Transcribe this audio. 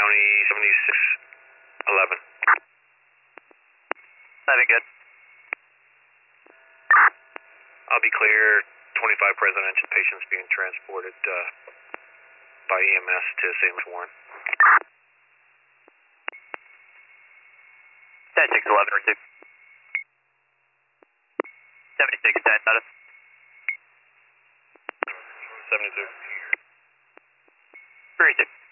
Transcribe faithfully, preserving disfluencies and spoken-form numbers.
County seventy-six eleven. Sounding good. I'll be clear. twenty-five residential patients being transported uh, by E M S to Saint Louis Warren. ten six eleven or two. seventy-six ten, notice. seventy-two. Three two.